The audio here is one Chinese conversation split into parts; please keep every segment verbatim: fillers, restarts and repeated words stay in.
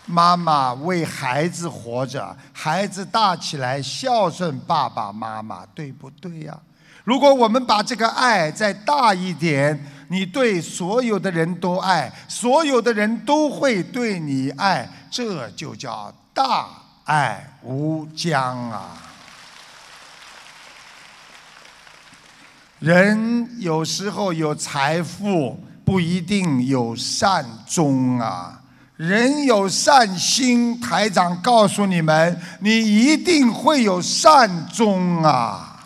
妈妈为孩子活着，孩子大起来孝顺爸爸妈妈，对不对呀？如果我们把这个爱再大一点，你对所有的人都爱，所有的人都会对你爱，这就叫大爱无疆啊！人有时候有财富，不一定有善终啊。人有善心，台长告诉你们，你一定会有善终啊！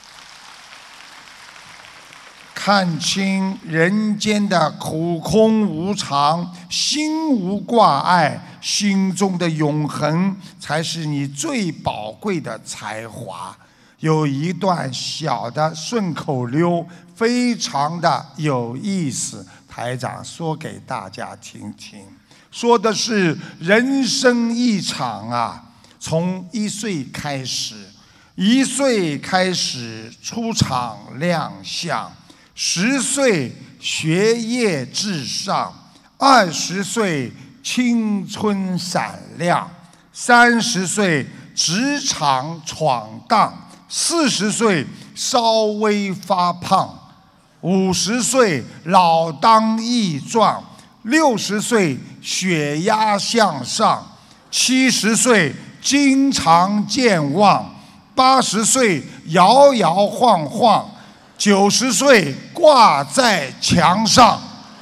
看清人间的苦空无常，心无挂碍，心中的永恒才是你最宝贵的才华。有一段小的顺口溜，非常的有意思，台长说给大家听听。说的是人生一场啊，从一岁开始，一岁开始出场亮相，十岁学业至上，二十岁青春闪亮，三十岁职场闯荡，四十岁稍微发胖，五十岁老当益壮，六十岁血压向上，七十岁经常健忘，八十岁摇摇晃晃，九十岁挂在墙上。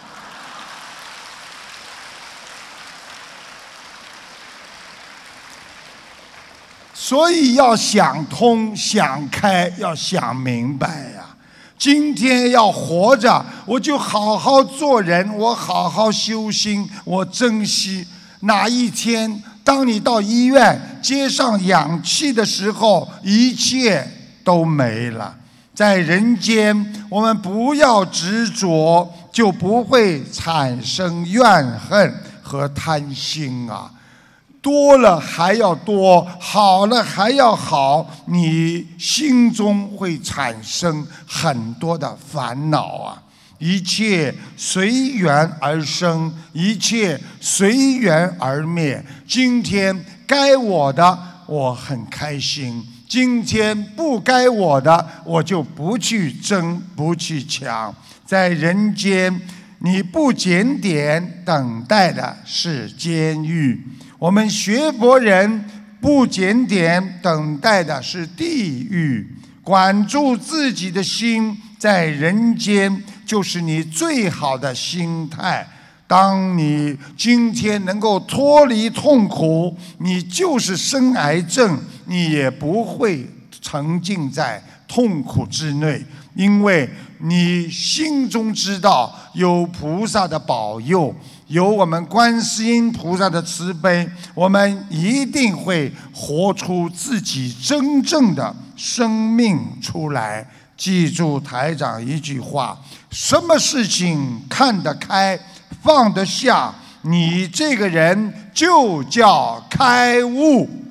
所以要想通、想开，要想明白呀。今天要活着，我就好好做人，我好好修心，我珍惜。哪一天，当你到医院接上氧气的时候，一切都没了。在人间，我们不要执着，就不会产生怨恨和贪心啊。多了还要多，好了还要好，你心中会产生很多的烦恼啊！一切随缘而生，一切随缘而灭。今天该我的，我很开心；今天不该我的，我就不去争，不去抢。在人间，你不检点，等待的是监狱。我们学佛人不检点，等待的是地狱。管住自己的心，在人间就是你最好的心态。当你今天能够脱离痛苦，你就是生癌症，你也不会沉浸在痛苦之内，因为你心中知道有菩萨的保佑，有我们观世音菩萨的慈悲，我们一定会活出自己真正的生命出来。记住台长一句话：什么事情看得开，放得下，你这个人就叫开悟。